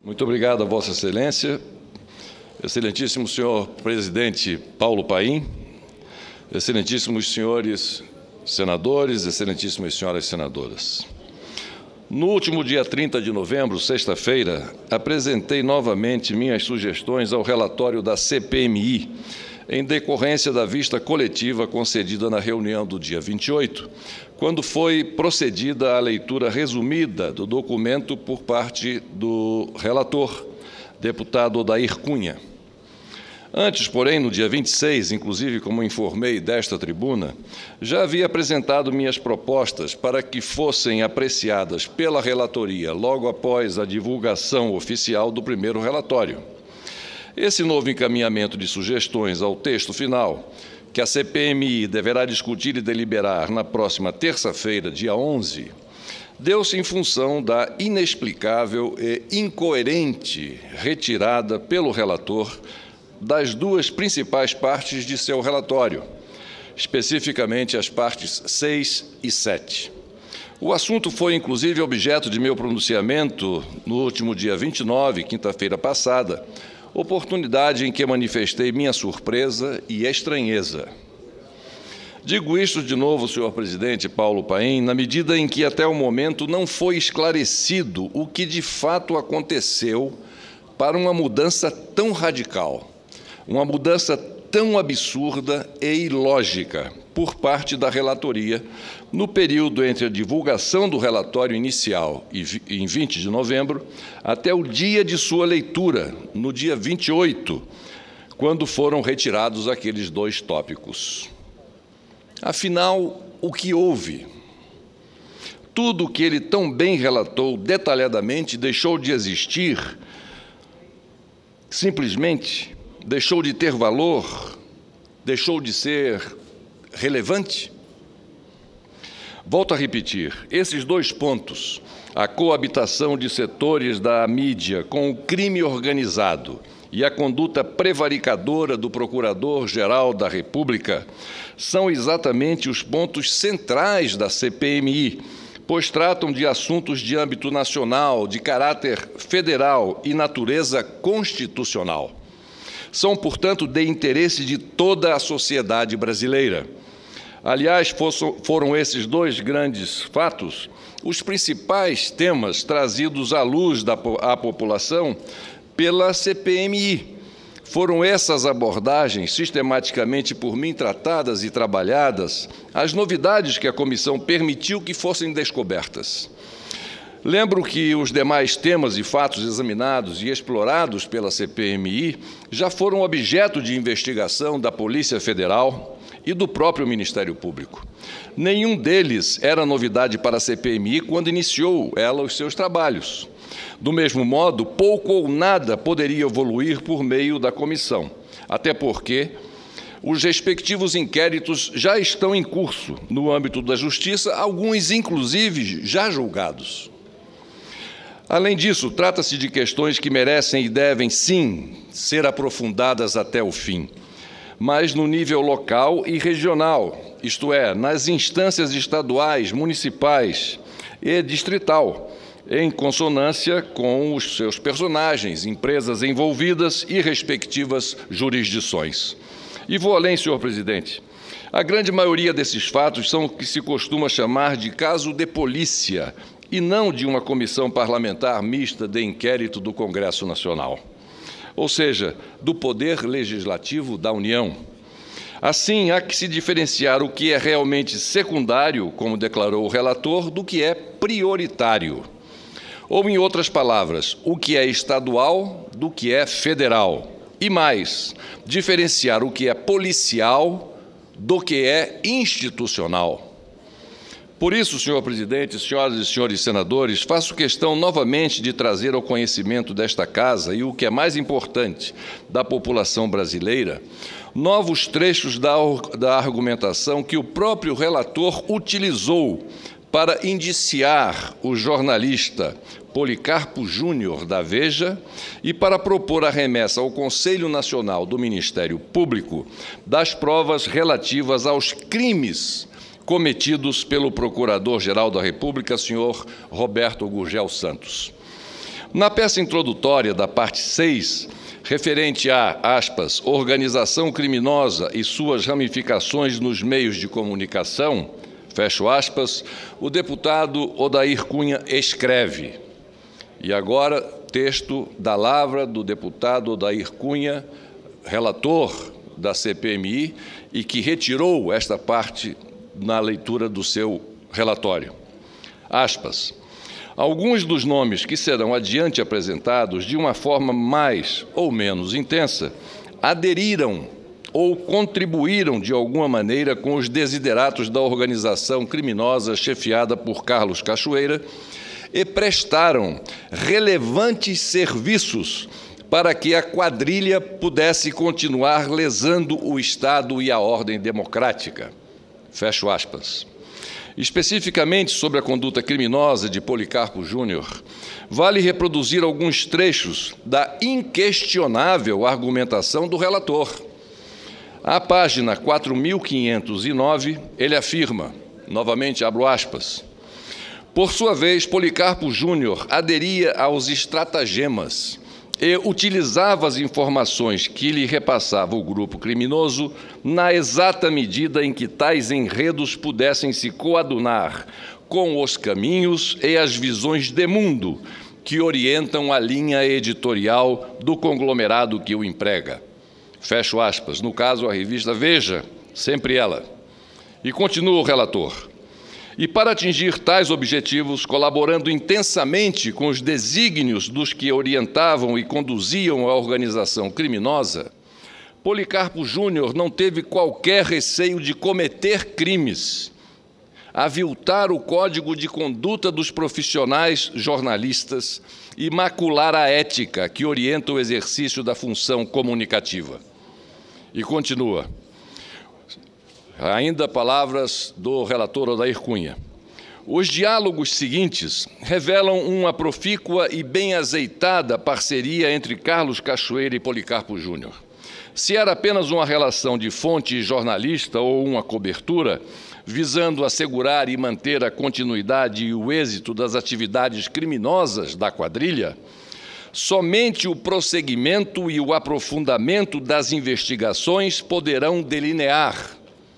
Muito obrigado a Vossa Excelência, excelentíssimo senhor presidente Paulo Paim, excelentíssimos senhores senadores, excelentíssimas senhoras senadoras. No último dia 30 de novembro, sexta-feira, apresentei novamente minhas sugestões ao relatório da CPMI, em decorrência da vista coletiva concedida na reunião do dia 28, quando foi procedida a leitura resumida do documento por parte do relator, deputado Odair Cunha. Antes, porém, no dia 26, inclusive como informei desta tribuna, já havia apresentado minhas propostas para que fossem apreciadas pela relatoria logo após a divulgação oficial do primeiro relatório. Esse novo encaminhamento de sugestões ao texto final, que a CPMI deverá discutir e deliberar na próxima terça-feira, dia 11, deu-se em função da inexplicável e incoerente retirada pelo relator das duas principais partes de seu relatório, especificamente as partes 6 e 7. O assunto foi, inclusive, objeto de meu pronunciamento no último dia 29, quinta-feira passada, oportunidade em que manifestei minha surpresa e estranheza. Digo isto de novo, senhor presidente Paulo Paim, na medida em que até o momento não foi esclarecido o que de fato aconteceu para uma mudança tão radical, uma mudança tão absurda e ilógica por parte da relatoria no período entre a divulgação do relatório inicial em 20 de novembro até o dia de sua leitura, no dia 28, quando foram retirados aqueles dois tópicos. Afinal, o que houve? Tudo o que ele tão bem relatou detalhadamente deixou de existir, simplesmente deixou de ter valor, deixou de ser relevante? Volto a repetir, esses dois pontos, a coabitação de setores da mídia com o crime organizado e a conduta prevaricadora do Procurador-Geral da República, são exatamente os pontos centrais da CPMI, pois tratam de assuntos de âmbito nacional, de caráter federal e natureza constitucional. São, portanto, de interesse de toda a sociedade brasileira. Aliás, foram esses dois grandes fatos os principais temas trazidos à luz à população pela CPMI. Foram essas abordagens, sistematicamente por mim tratadas e trabalhadas, as novidades que a comissão permitiu que fossem descobertas. Lembro que os demais temas e fatos examinados e explorados pela CPMI já foram objeto de investigação da Polícia Federal e do próprio Ministério Público. Nenhum deles era novidade para a CPMI quando iniciou ela os seus trabalhos. Do mesmo modo, pouco ou nada poderia evoluir por meio da comissão, até porque os respectivos inquéritos já estão em curso no âmbito da Justiça, alguns, inclusive, já julgados. Além disso, trata-se de questões que merecem e devem, sim, ser aprofundadas até o fim, mas no nível local e regional, isto é, nas instâncias estaduais, municipais e distrital, em consonância com os seus personagens, empresas envolvidas e respectivas jurisdições. E vou além, senhor presidente. A grande maioria desses fatos são o que se costuma chamar de caso de polícia, e não de uma comissão parlamentar mista de inquérito do Congresso Nacional, ou seja, do Poder Legislativo da União. Assim, há que se diferenciar o que é realmente secundário, como declarou o relator, do que é prioritário. Ou, em outras palavras, o que é estadual do que é federal. E mais, diferenciar o que é policial do que é institucional. Por isso, senhor presidente, senhoras e senhores senadores, faço questão novamente de trazer ao conhecimento desta Casa e, o que é mais importante, da população brasileira, novos trechos da argumentação que o próprio relator utilizou para indiciar o jornalista Policarpo Júnior da Veja e para propor a remessa ao Conselho Nacional do Ministério Público das provas relativas aos crimes cometidos pelo Procurador-Geral da República, senhor Roberto Gurgel Santos. Na peça introdutória da parte 6, referente a, aspas, organização criminosa e suas ramificações nos meios de comunicação, fecho aspas, o deputado Odair Cunha escreve. E agora, texto da lavra do deputado Odair Cunha, relator da CPMI, e que retirou esta parte na leitura do seu relatório. Aspas. Alguns dos nomes que serão adiante apresentados, de uma forma mais ou menos intensa, aderiram ou contribuíram de alguma maneira com os desideratos da organização criminosa chefiada por Carlos Cachoeira e prestaram relevantes serviços para que a quadrilha pudesse continuar lesando o Estado e a ordem democrática. Fecho aspas. Especificamente sobre a conduta criminosa de Policarpo Júnior, vale reproduzir alguns trechos da inquestionável argumentação do relator. À página 4.509, ele afirma, novamente abro aspas, por sua vez, Policarpo Júnior aderia aos estratagemas e utilizava as informações que lhe repassava o grupo criminoso na exata medida em que tais enredos pudessem se coadunar com os caminhos e as visões de mundo que orientam a linha editorial do conglomerado que o emprega. Fecho aspas. No caso, a revista Veja, sempre ela. E continua o relator. E para atingir tais objetivos, colaborando intensamente com os desígnios dos que orientavam e conduziam a organização criminosa, Policarpo Júnior não teve qualquer receio de cometer crimes, aviltar o código de conduta dos profissionais jornalistas e macular a ética que orienta o exercício da função comunicativa. E continua. Ainda palavras do relator Odair Cunha. Os diálogos seguintes revelam uma profícua e bem azeitada parceria entre Carlos Cachoeira e Policarpo Júnior. Se era apenas uma relação de fonte e jornalista ou uma cobertura, visando assegurar e manter a continuidade e o êxito das atividades criminosas da quadrilha, somente o prosseguimento e o aprofundamento das investigações poderão delinear.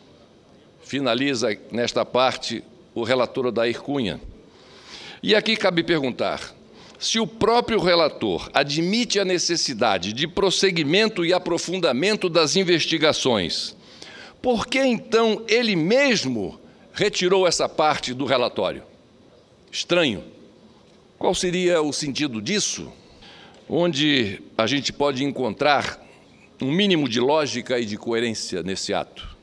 Finaliza nesta parte o relator Odair Cunha. E aqui cabe perguntar, se o próprio relator admite a necessidade de prosseguimento e aprofundamento das investigações, por que então ele mesmo retirou essa parte do relatório? Estranho. Qual seria o sentido disso? Onde a gente pode encontrar um mínimo de lógica e de coerência nesse ato?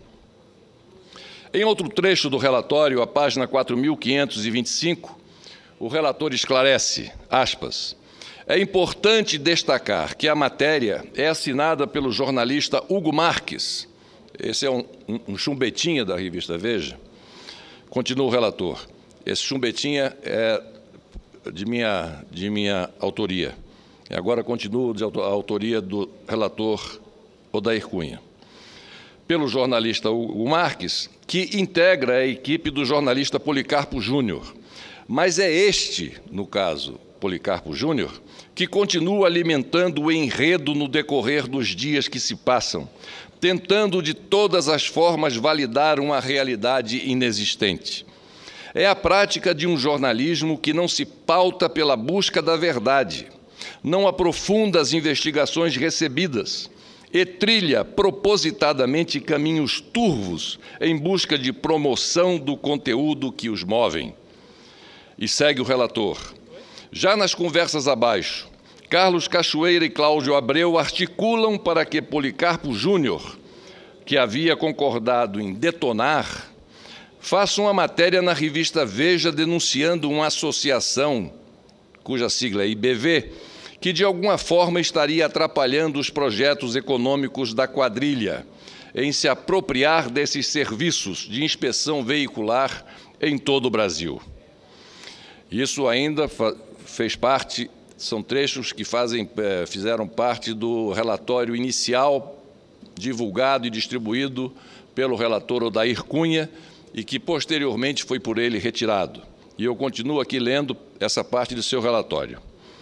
Em outro trecho do relatório, a página 4.525, o relator esclarece, aspas, é importante destacar que a matéria é assinada pelo jornalista Hugo Marques. Esse é um chumbetinha da revista Veja. Continua o relator. Esse chumbetinha é de minha autoria. E agora continuo de autoria do relator Odair Cunha. Pelo jornalista Hugo Marques, que integra a equipe do jornalista Policarpo Júnior. Mas é este, no caso, Policarpo Júnior, que continua alimentando o enredo no decorrer dos dias que se passam, tentando de todas as formas validar uma realidade inexistente. É a prática de um jornalismo que não se pauta pela busca da verdade, não aprofunda as investigações recebidas, e trilha propositadamente caminhos turvos em busca de promoção do conteúdo que os movem. E segue o relator. Já nas conversas abaixo, Carlos Cachoeira e Cláudio Abreu articulam para que Policarpo Júnior, que havia concordado em detonar, faça uma matéria na revista Veja denunciando uma associação, cuja sigla é IBV, que de alguma forma estaria atrapalhando os projetos econômicos da quadrilha, em se apropriar desses serviços de inspeção veicular em todo o Brasil. Isso ainda fez parte, são trechos que fizeram parte do relatório inicial divulgado e distribuído pelo relator Odair Cunha e que posteriormente foi por ele retirado. E eu continuo aqui lendo essa parte do seu relatório.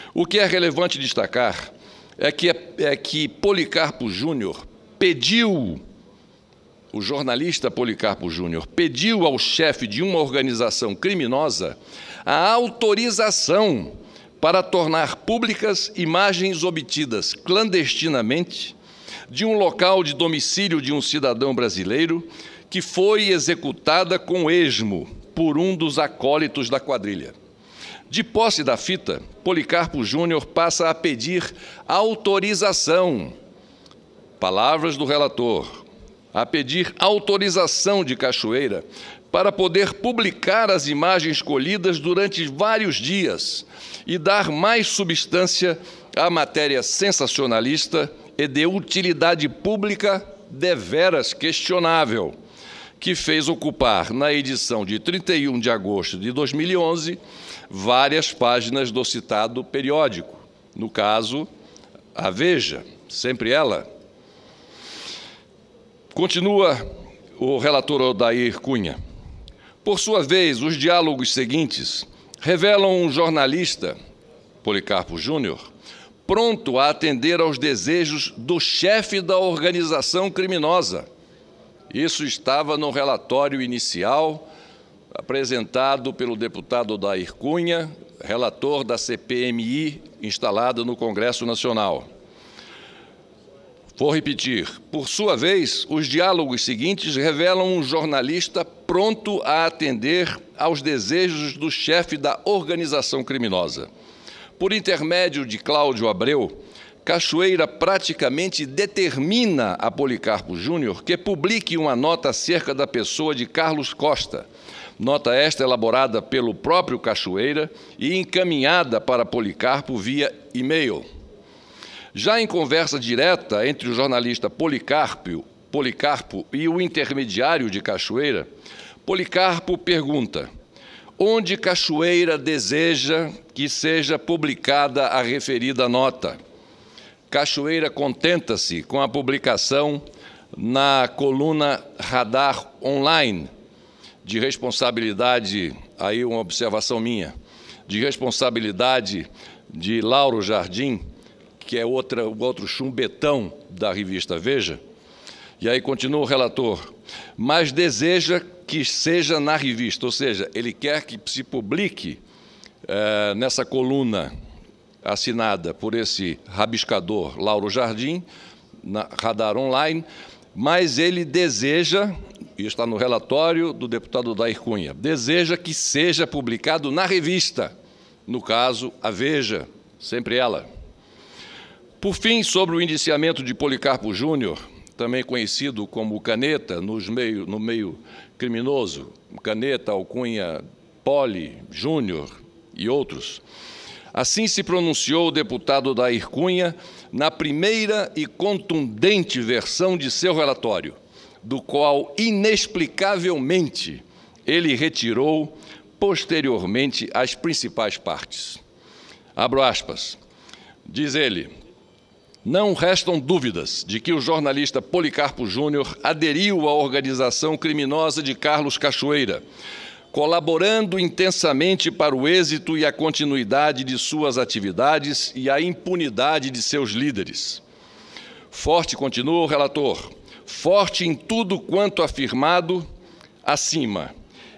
O que é relevante destacar é que Policarpo Júnior pediu, o jornalista Policarpo Júnior pediu ao chefe de uma organização criminosa a autorização para tornar públicas imagens obtidas clandestinamente de um local de domicílio de um cidadão brasileiro que foi executada com esmo por um dos acólitos da quadrilha. De posse da fita, Policarpo Júnior passa a pedir autorização, palavras do relator, a pedir autorização de Cachoeira para poder publicar as imagens colhidas durante vários dias e dar mais substância à matéria sensacionalista e de utilidade pública deveras questionável, que fez ocupar, na edição de 31 de agosto de 2011, várias páginas do citado periódico, no caso, a Veja, sempre ela. Continua o relator Odair Cunha. Por sua vez, os diálogos seguintes revelam um jornalista, Policarpo Júnior, pronto a atender aos desejos do chefe da organização criminosa. Isso estava no relatório inicial apresentado pelo deputado Odair Cunha, relator da CPMI instalada no Congresso Nacional. Vou repetir. Por sua vez, os diálogos seguintes revelam um jornalista pronto a atender aos desejos do chefe da organização criminosa. Por intermédio de Cláudio Abreu, Cachoeira praticamente determina a Policarpo Júnior que publique uma nota acerca da pessoa de Carlos Costa, nota esta elaborada pelo próprio Cachoeira e encaminhada para Policarpo via e-mail. Já em conversa direta entre o jornalista Policarpo e o intermediário de Cachoeira, Policarpo pergunta: onde Cachoeira deseja que seja publicada a referida nota? Cachoeira contenta-se com a publicação na coluna Radar Online, de responsabilidade, aí uma observação minha, de responsabilidade de Lauro Jardim, que é outro chumbetão da revista Veja. E aí continua o relator, mas deseja que seja na revista, ou seja, ele quer que se publique nessa coluna assinada por esse rabiscador Lauro Jardim, na Radar Online, mas ele deseja, e está no relatório do deputado Odair Cunha, deseja que seja publicado na revista, no caso, a Veja, sempre ela. Por fim, sobre o indiciamento de Policarpo Júnior, também conhecido como Caneta no meio criminoso, Caneta, Alcunha, Poli, Júnior e outros, assim se pronunciou o deputado Odair Cunha na primeira e contundente versão de seu relatório, do qual, inexplicavelmente, ele retirou posteriormente as principais partes. Abro aspas. Diz ele: não restam dúvidas de que o jornalista Policarpo Júnior aderiu à organização criminosa de Carlos Cachoeira, colaborando intensamente para o êxito e a continuidade de suas atividades e a impunidade de seus líderes. Forte, continua o relator, forte em tudo quanto afirmado acima.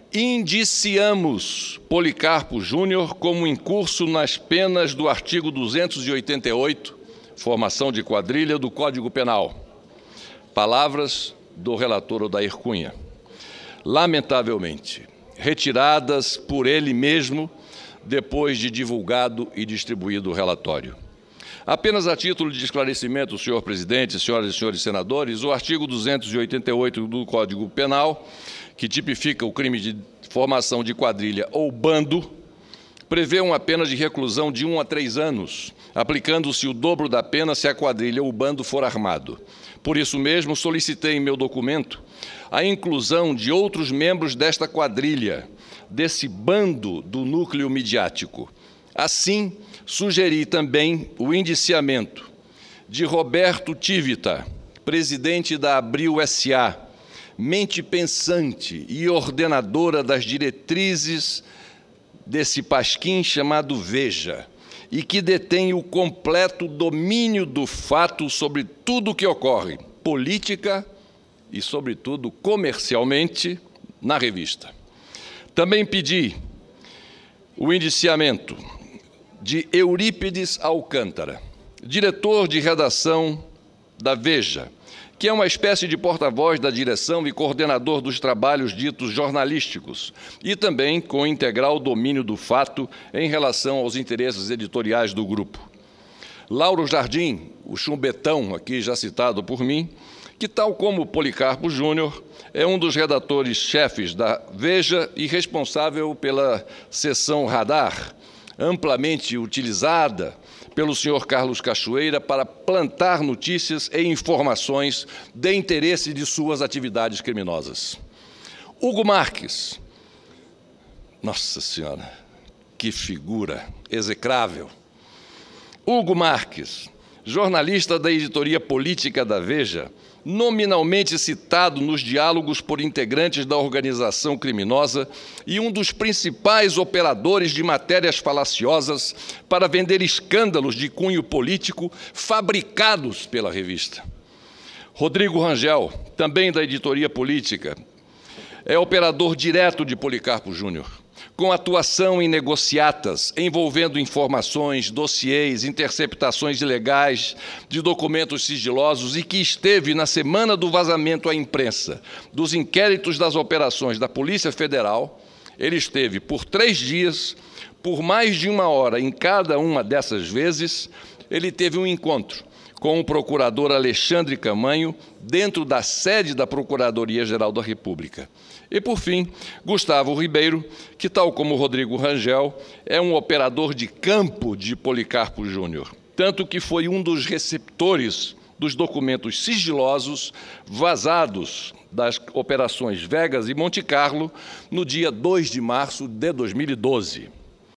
Indiciamos Policarpo Júnior como incurso nas penas do artigo 288, formação de quadrilha, do Código Penal. Palavras do relator Odair Cunha. Lamentavelmente, retiradas por ele mesmo depois de divulgado e distribuído o relatório. Apenas a título de esclarecimento, senhor presidente, senhoras e senhores senadores, o artigo 288 do Código Penal, que tipifica o crime de formação de quadrilha ou bando, prevê uma pena de reclusão de 1 a 3 anos, aplicando-se o dobro da pena se a quadrilha ou o bando for armado. Por isso mesmo, solicitei em meu documento a inclusão de outros membros desta quadrilha, desse bando do núcleo midiático. Assim, sugeri também o indiciamento de Roberto Tivita, presidente da Abril S.A., mente pensante e ordenadora das diretrizes desse pasquim chamado Veja, e que detém o completo domínio do fato sobre tudo o que ocorre, política e, sobretudo, comercialmente, na revista. Também pedi o indiciamento de Eurípides Alcântara, diretor de redação da Veja, que é uma espécie de porta-voz da direção e coordenador dos trabalhos ditos jornalísticos, e também com integral domínio do fato em relação aos interesses editoriais do grupo. Lauro Jardim, o chumbetão aqui já citado por mim, que, tal como Policarpo Júnior, é um dos redatores-chefes da Veja e responsável pela seção Radar, amplamente utilizada pelo senhor Carlos Cachoeira para plantar notícias e informações de interesse de suas atividades criminosas. Hugo Marques, nossa senhora, que figura execrável. Hugo Marques, jornalista da editoria política da Veja, nominalmente citado nos diálogos por integrantes da organização criminosa e um dos principais operadores de matérias falaciosas para vender escândalos de cunho político fabricados pela revista. Rodrigo Rangel, também da editoria política, é operador direto de Policarpo Júnior, com atuação em negociatas envolvendo informações, dossiês, interceptações ilegais de documentos sigilosos e que esteve na semana do vazamento à imprensa dos inquéritos das operações da Polícia Federal. Ele esteve por 3 dias, por mais de 1 hora em cada uma dessas vezes. Ele teve um encontro com o procurador Alexandre Camanho dentro da sede da Procuradoria-Geral da República. E, por fim, Gustavo Ribeiro, que, tal como Rodrigo Rangel, é um operador de campo de Policarpo Júnior, tanto que foi um dos receptores dos documentos sigilosos vazados das operações Vegas e Monte Carlo no dia 2 de março de 2012.